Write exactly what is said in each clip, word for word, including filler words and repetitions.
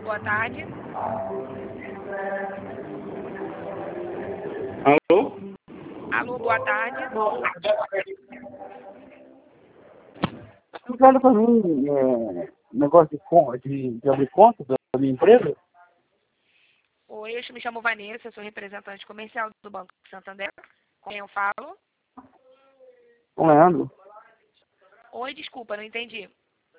boa tarde. Alô? Alô, boa tarde. Você fala para mim é, negócio de, con- de, de abrir conta da minha empresa? Oi, eu me chamo Vanessa, sou representante comercial do Banco Santander. Com quem eu falo? Com Leandro. Oi, desculpa, não entendi.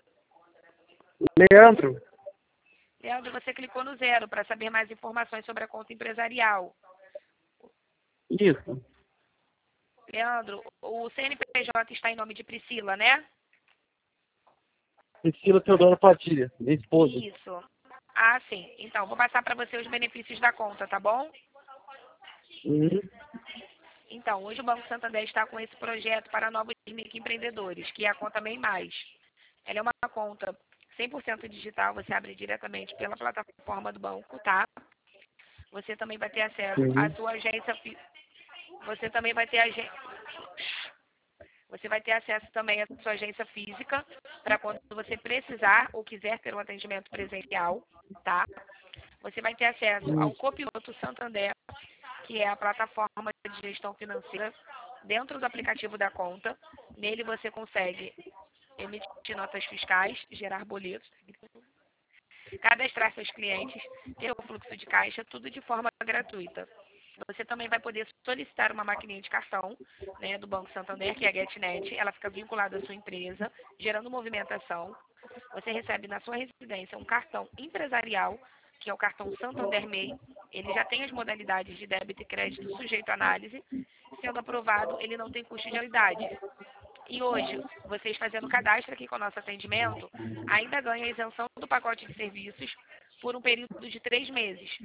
Leandro? Leandro, você clicou no zero para saber mais informações sobre a conta empresarial. Isso. Leandro, o C N P J está em nome de Priscila, né? Priscila Teodora Padilha, minha esposa. Isso. Ah, sim. Então, vou passar para você os benefícios da conta, tá bom? Uhum. Então, hoje o Banco Santander está com esse projeto para novos microempreendedores, que é a conta MEI Mais. Ela é uma conta cem por cento digital, você abre diretamente pela plataforma do banco, tá? Você também vai ter acesso à Uhum. sua agência, fi- você também vai ter agência, você vai ter acesso também à sua agência física, para quando você precisar ou quiser ter um atendimento presencial, tá? Você vai ter acesso ao Uhum. Copiloto Santander, que é a plataforma de gestão financeira dentro do aplicativo da conta. Nele você consegue emitir notas fiscais, gerar boletos, cadastrar seus clientes, ter o fluxo de caixa, tudo de forma gratuita. Você também vai poder solicitar uma maquininha de cartão, né, do Banco Santander, que é a GetNet. Ela fica vinculada à sua empresa, gerando movimentação. Você recebe na sua residência um cartão empresarial, que é o cartão Santander MEI. Ele já tem as modalidades de débito e crédito sujeito à análise. Sendo aprovado, ele não tem custo de anuidade. E hoje, vocês fazendo cadastro aqui com o nosso atendimento, ainda ganham a isenção do pacote de serviços por um período de três meses.